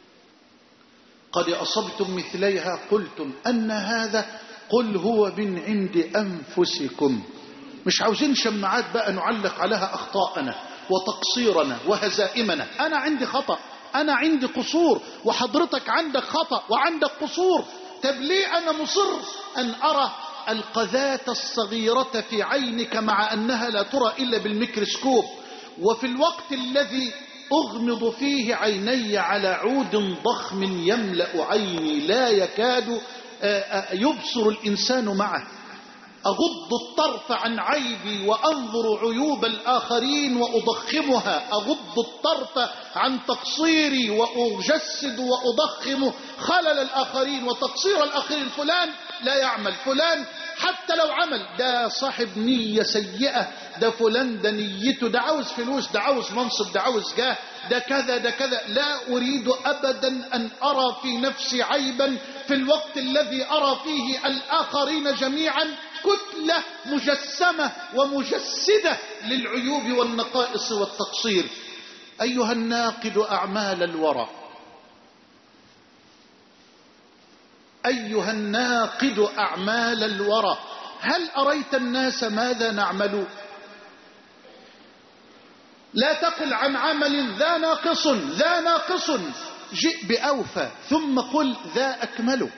قد أصبتم مثليها قلتم أن هذا، قل هو من عند أنفسكم. مش عاوزين شماعات بقى نعلق عليها أخطاءنا وتقصيرنا وهزائمنا. أنا عندي خطأ، أنا عندي قصور، وحضرتك عندك خطأ وعندك قصور. طب ليه أنا مصر أن أرى القذاة الصغيرة في عينك مع أنها لا ترى إلا بالميكروسكوب، وفي الوقت الذي أغمض فيه عيني على عود ضخم يملأ عيني لا يكاد يبصر الإنسان معه، أغض الطرف عن عيبي وأنظر عيوب الآخرين وأضخمها، أغض الطرف عن تقصيري وأجسد وأضخم خلل الآخرين وتقصير الآخرين. فلان لا يعمل، فلان حتى لو عمل ده صاحب نية سيئة، ده فلان ده نيته، ده عاوز فلوس، ده عاوز منصب، ده عاوز جاه، ده كذا ده كذا. لا أريد أبدا أن أرى في نفسي عيبا في الوقت الذي أرى فيه الآخرين جميعا كتلة مجسمة ومجسدة للعيوب والنقائص والتقصير. أيها الناقد أعمال الورى، أيها الناقد أعمال الورى، هل أريت الناس ماذا نعمل؟ لا تقل عن عمل ذا ناقص ذا ناقص، جئ بأوفى ثم قل ذا أكمل.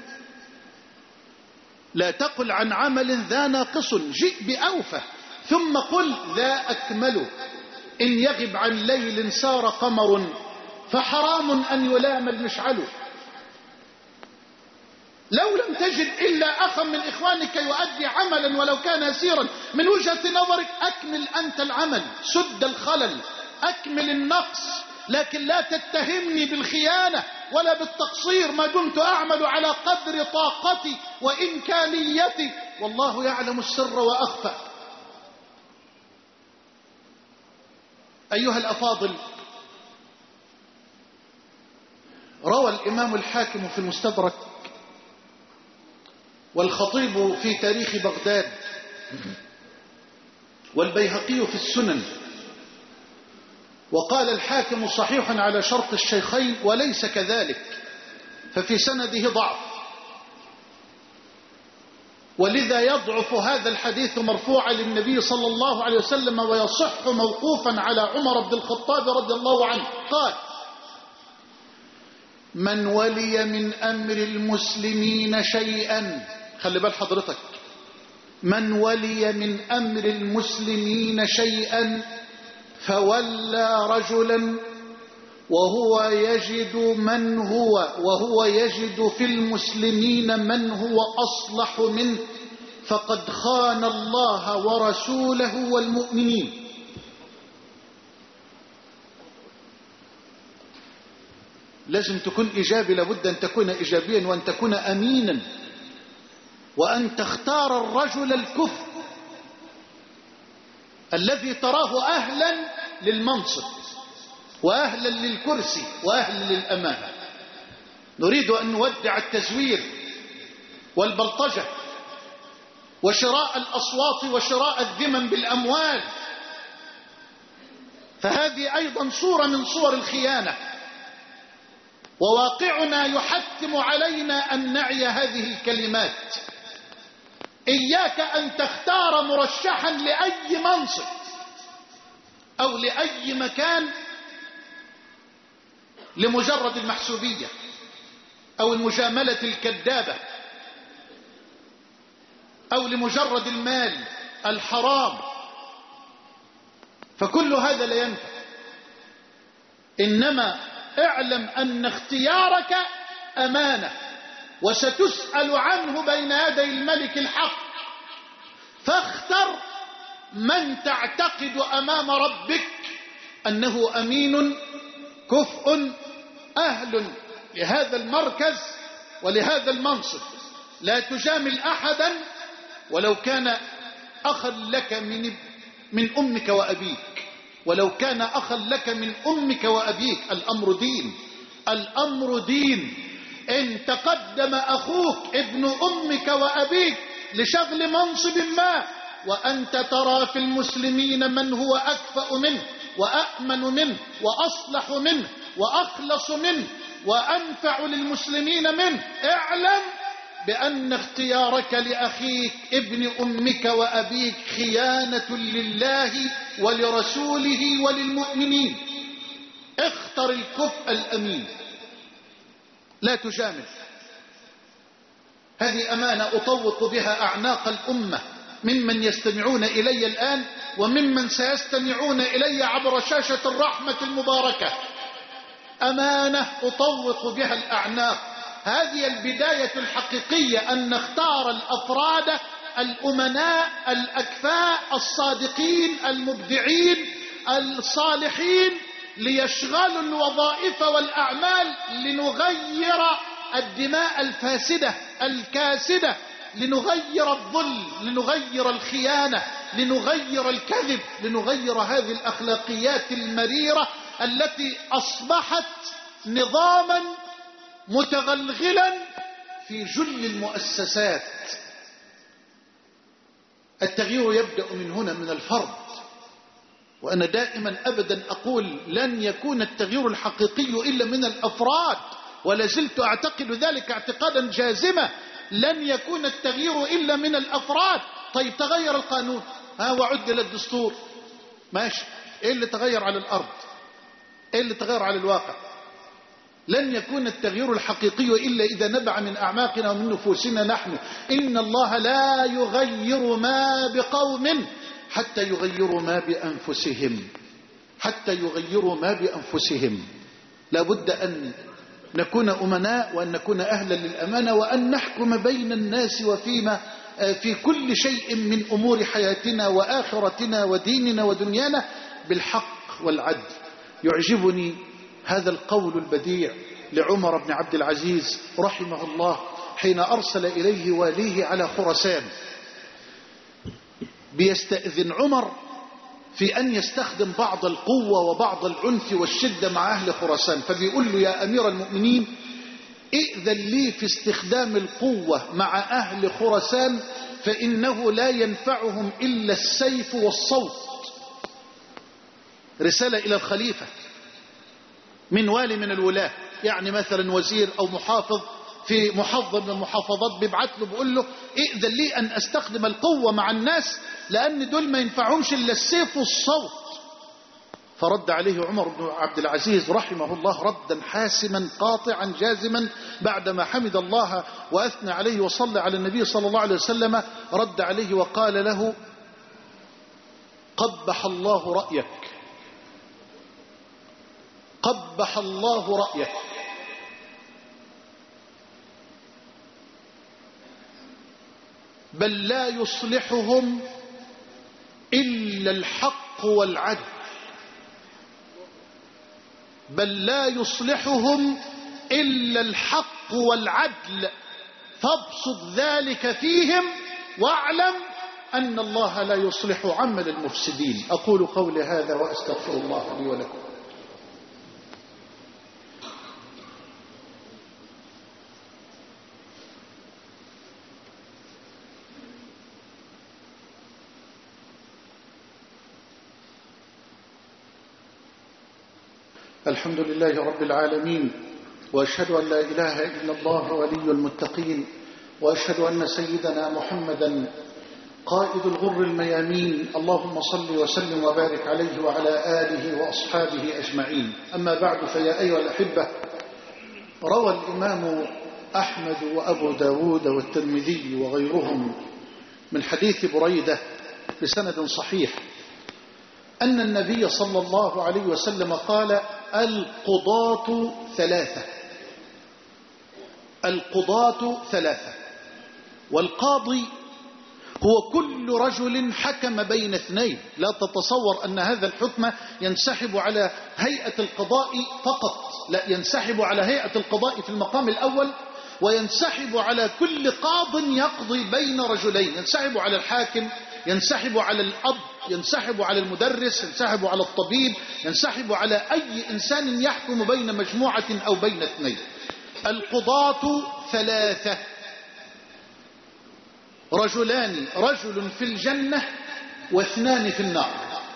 لا تقل عن عمل ذا ناقص، جئ بأوفى ثم قل ذا أكمل. إن يغب عن ليل سار قمر فحرام أن يلام المشعل. لو لم تجد إلا أخا من إخوانك يؤدي عملا ولو كان يسيرا من وجهة نظرك، أكمل أنت العمل، سد الخلل، أكمل النقص، لكن لا تتهمني بالخيانة ولا بالتقصير ما دمت أعمل على قدر طاقتي وإمكانيتي، والله يعلم السر وأخفى. أيها الأفاضل، روى الإمام الحاكم في المستدرك والخطيب في تاريخ بغداد والبيهقي في السنن، وقال الحاكم صحيح على شرط الشيخين وليس كذلك، ففي سنده ضعف، ولذا يضعف هذا الحديث مرفوعا للنبي صلى الله عليه وسلم ويصح موقوفا على عمر بن الخطاب رضي الله عنه. قال: من ولي من أمر المسلمين شيئا، خلي بال حضرتك، من ولي من أمر المسلمين شيئا فولى رجلا وهو يجد من هو وهو يجد في المسلمين من هو أصلح منه فقد خان الله ورسوله والمؤمنين. لازم تكون إيجابي، لابد أن تكون إيجابيا وأن تكون أمينا، وأن تختار الرجل الكفء الذي تراه أهلا للمنصب وأهلا للكرسي وأهلا للأمانة. نريد أن نودع التزوير والبلطجة وشراء الأصوات وشراء الذمم بالأموال، فهذه أيضا صورة من صور الخيانة، وواقعنا يحتم علينا أن نعي هذه الكلمات. إياك أن تختار مرشحا لأي منصب أو لأي مكان لمجرد المحسوبية أو المجاملة الكذابة أو لمجرد المال الحرام، فكل هذا لا ينفع. إنما اعلم أن اختيارك أمانة، وستسأل عنه بين يدي الملك الحق، فاختر من تعتقد أمام ربك أنه أمين كفء أهل لهذا المركز ولهذا المنصب. لا تجامل أحدا ولو كان أخا لك من من أمك وأبيك، ولو كان أخا لك من أمك وأبيك. الأمر دين، الأمر دين. إن تقدم أخوك ابن أمك وأبيك لشغل منصب ما، وأنت ترى في المسلمين من هو أكفأ منه وأأمن منه وأصلح منه وأخلص منه وأنفع للمسلمين منه، اعلم بأن اختيارك لأخيك ابن أمك وأبيك خيانة لله ولرسوله وللمؤمنين. اختر الكفء الأمين، لا تجامل. هذه أمانة أطوق بها أعناق الأمة ممن يستمعون إلي الآن وممن سيستمعون إلي عبر شاشة الرحمة المباركة. أمانة أطوق بها الأعناق. هذه البداية الحقيقية، أن نختار الأفراد الأمناء الأكفاء الصادقين المبدعين الصالحين ليشغلوا الوظائف والأعمال، لنغير الدماء الفاسدة الكاسدة، لنغير الظل، لنغير الخيانة، لنغير الكذب، لنغير هذه الأخلاقيات المريرة التي أصبحت نظاما متغلغلا في جل المؤسسات. التغيير يبدأ من هنا، من الفرد. وأنا دائما أبدا أقول لن يكون التغيير الحقيقي إلا من الأفراد، ولا زلت أعتقد ذلك اعتقادا جازما. لن يكون التغيير إلا من الأفراد. طيب تغير القانون، ها وعدل الدستور، ماشي، إيه اللي تغير على الأرض؟ إيه اللي تغير على الواقع؟ لن يكون التغيير الحقيقي إلا إذا نبع من أعماقنا ومن نفوسنا نحن. إن الله لا يغير ما بقوم حتى يغيروا ما بأنفسهم، حتى يغيروا ما بأنفسهم. لابد أن نكون أمناء، وأن نكون أهلا للأمانة، وأن نحكم بين الناس وفيما في كل شيء من أمور حياتنا وآخرتنا وديننا ودنيانا بالحق والعدل. يعجبني هذا القول البديع لعمر بن عبد العزيز رحمه الله حين أرسل إليه واليه على خراسان، بيستأذن عمر في أن يستخدم بعض القوة وبعض العنف والشدة مع أهل خراسان، فبيقول له يا أمير المؤمنين ائذن لي في استخدام القوة مع أهل خراسان، فإنه لا ينفعهم إلا السيف والصوت. رسالة إلى الخليفة من والي من الولاة، يعني مثلا وزير أو محافظ في محافظة من المحافظات، بيبعت له بيقول له ائذن لي أن أستخدم القوة مع الناس، لأن دول ما ينفعهمش إلا السيف والصوت. فرد عليه عمر بن عبد العزيز رحمه الله ردا حاسما قاطعا جازما، بعدما حمد الله وأثنى عليه وصلى على النبي صلى الله عليه وسلم، رد عليه وقال له قبح الله رأيك، قبح الله رأيك. بل لا يصلحهم إلا الحق والعدل، بل لا يصلحهم إلا الحق والعدل، فابسط ذلك فيهم واعلم أن الله لا يصلح عمل المفسدين. أقول قولي هذا وأستغفر الله لي ولكم. الحمد لله رب العالمين، وأشهد أن لا إله إلا الله ولي المتقين، وأشهد أن سيدنا محمدا قائد الغر الميامين، اللهم صل وسلم وبارك عليه وعلى آله وأصحابه أجمعين. أما بعد، فيا أيها الأحبة، روى الإمام أحمد وأبو داود والترمذي وغيرهم من حديث بريدة بسند صحيح أن النبي صلى الله عليه وسلم قال: القضاة ثلاثة. القضاة ثلاثة. والقاضي هو كل رجل حكم بين اثنين. لا تتصور أن هذا الحكم ينسحب على هيئة القضاء فقط، لا، ينسحب على هيئة القضاء في المقام الأول، وينسحب على كل قاض يقضي بين رجلين، ينسحب على الحاكم، ينسحب على الأب، ينسحب على المدرس، ينسحب على الطبيب، ينسحب على أي إنسان يحكم بين مجموعة أو بين اثنين. القضاة ثلاثة: رجلان، رجل في الجنة واثنان في النار.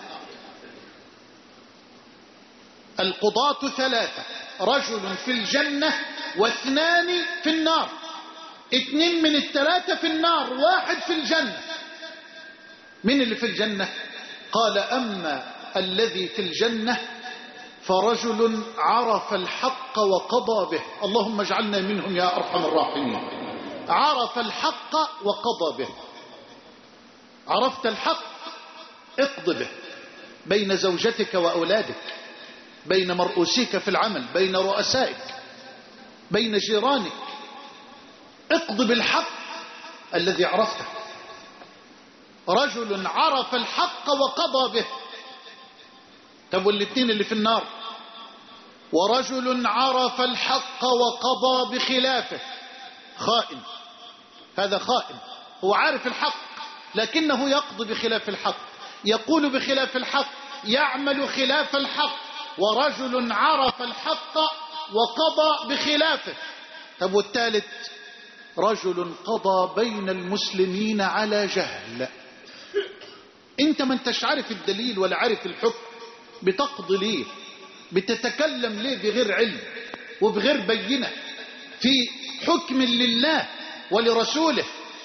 القضاة ثلاثة: رجل في الجنة واثنان في النار. اثنين من الثلاثة في النار، واحد في الجنة. من اللي في الجنة؟ قال: أما الذي في الجنة فرجل عرف الحق وقضى به. اللهم اجعلنا منهم يا أرحم الراحمين. عرف الحق وقضى به. عرفت الحق، اقض به بين زوجتك وأولادك، بين مرؤوسيك في العمل، بين رؤسائك، بين جيرانك. اقض بالحق الذي عرفته. رجل عرف الحق وقضى به. طب والاثنين اللي في النار؟ ورجل عرف الحق وقضى بخلافه. خائن، هذا خائن، هو عارف الحق لكنه يقضي بخلاف الحق، يقول بخلاف الحق، يعمل خلاف الحق. ورجل عرف الحق وقضى بخلافه. طب والثالث؟ رجل قضى بين المسلمين على جهل. انت ما انتش عارف الدليل ولا عارف الحكم، بتقضي ليه؟ بتتكلم ليه بغير علم وبغير بينة في حكم لله ولرسوله؟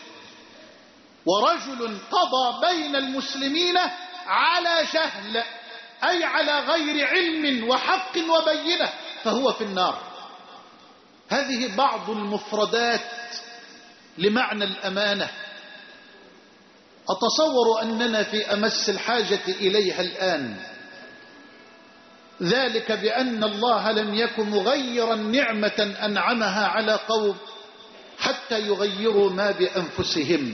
ورجل قضى بين المسلمين على جهل، أي على غير علم وحق وبينة، فهو في النار. هذه بعض المفردات لمعنى الأمانة. أتصور أننا في أمس الحاجة إليها الآن، ذلك بأن الله لم يكن مغيرا نعمة أنعمها على قوم حتى يغيروا ما بأنفسهم.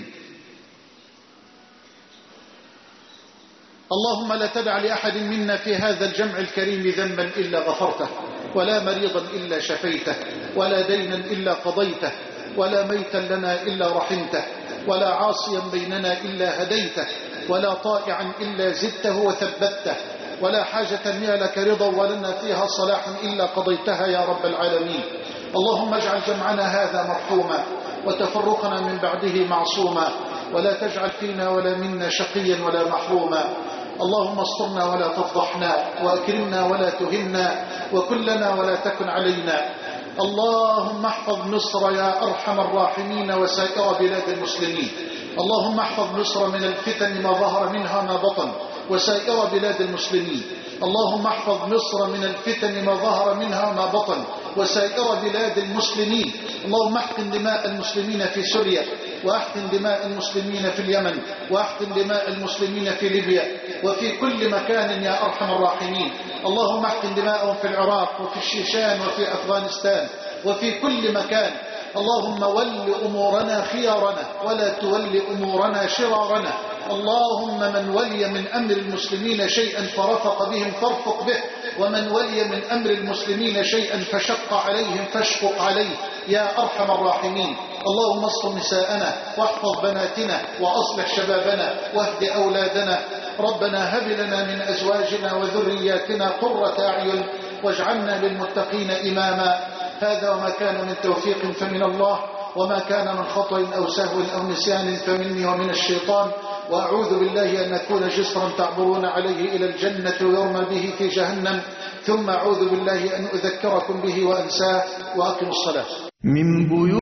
اللهم لا تدع لأحد منا في هذا الجمع الكريم ذنبا إلا غفرته، ولا مريضا إلا شفيته، ولا دينا إلا قضيته، ولا ميتا لنا إلا رحمته، ولا عاصيا بيننا إلا هديته، ولا طائعا إلا زدته وثبته، ولا حاجة هي لك رضا ولنا فيها صلاح إلا قضيتها يا رب العالمين. اللهم اجعل جمعنا هذا مرحوما وتفرقنا من بعده معصوما، ولا تجعل فينا ولا منا شقيا ولا محروما. اللهم استرنا ولا تفضحنا، وأكرمنا ولا تهنا، وكلنا ولا تكن علينا. اللهم احفظ مصر يا أرحم الراحمين وسائر بلاد المسلمين. اللهم احفظ مصر من الفتن ما ظهر منها ما بطن وسائر بلاد المسلمين. اللهم احفظ مصر من الفتن ما ظهر منها ما بطن وسائر بلاد المسلمين. اللهم احقن دماء المسلمين في سوريا، واحقن دماء المسلمين في اليمن، واحقن دماء المسلمين في ليبيا وفي كل مكان يا أرحم الراحمين. اللهم احقن دماءهم في العراق وفي الشيشان وفي أفغانستان وفي كل مكان. اللهم ول أمورنا خيارنا ولا تول أمورنا شرارنا. اللهم من ولي من أمر المسلمين شيئا فرفق بهم فارفق به، ومن ولي من أمر المسلمين شيئا فشق عليهم فاشقق عليه يا أرحم الراحمين. اللهم استر نساءنا واحفظ بناتنا وأصلح شبابنا واهد أولادنا. ربنا هب لنا من أزواجنا وذرياتنا قرة أعين واجعلنا للمتقين إماما. هذا وما كان من توفيق فمن الله، وما كان من خطأ أو سهو أو نسيان فمني ومن الشيطان. وأعوذ بالله أن أكون جسرا تعبرون عليه إلى الجنة ويرمى به في جهنم، ثم أعوذ بالله أن أذكركم به وأنساه. وأقم الصلاة. من بيوت